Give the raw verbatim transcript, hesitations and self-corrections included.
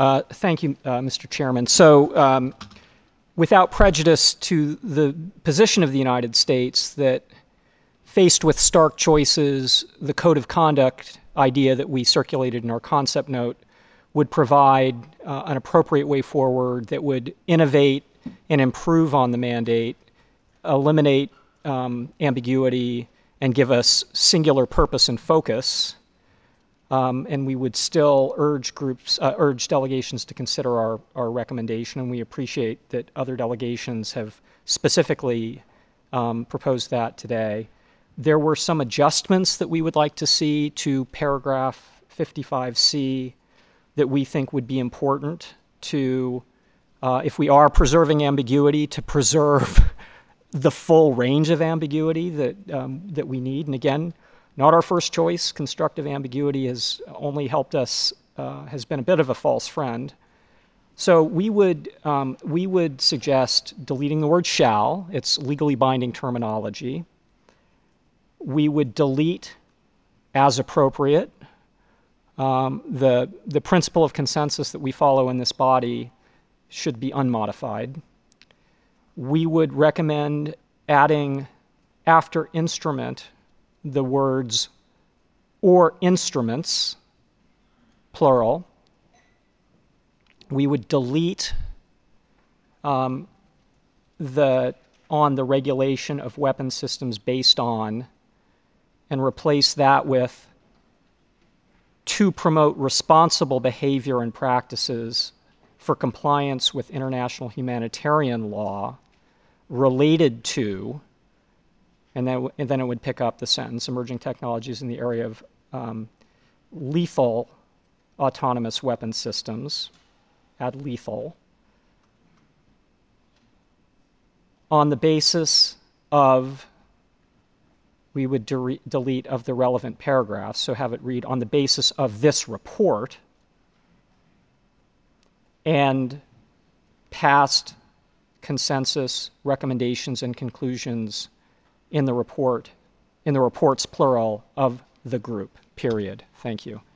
Uh, thank you, uh, Mister Chairman. So, um, without prejudice to the position of the United States that, faced with stark choices, the code of conduct idea that we circulated in our concept note would provide uh, an appropriate way forward that would innovate and improve on the mandate, eliminate um, ambiguity, and give us singular purpose and focus. Um, and we would still urge groups, uh, urge delegations to consider our, our recommendation, and we appreciate that other delegations have specifically um, proposed that today. There were some adjustments that we would like to see to paragraph fifty-five C that we think would be important to, uh, if we are preserving ambiguity, to preserve the full range of ambiguity that, um, that we need. And again, not our first choice. Constructive ambiguity has only helped us, uh, has been a bit of a false friend. So we would, um, we would suggest deleting the word shall. It's legally binding terminology. We would delete as appropriate. Um, the, the principle of consensus that we follow in this body should be unmodified. We would recommend adding after instrument the words or instruments, plural. We would delete um, the on the regulation of weapon systems based on and replace that with to promote responsible behavior and practices for compliance with international humanitarian law related to, and then, and then it would pick up the sentence, emerging technologies in the area of um, lethal autonomous weapon systems, add lethal, on the basis of, we would de delete of the relevant paragraphs, so have it read on the basis of this report and past consensus recommendations and conclusions in the report, in the reports plural of the group, period. Thank you.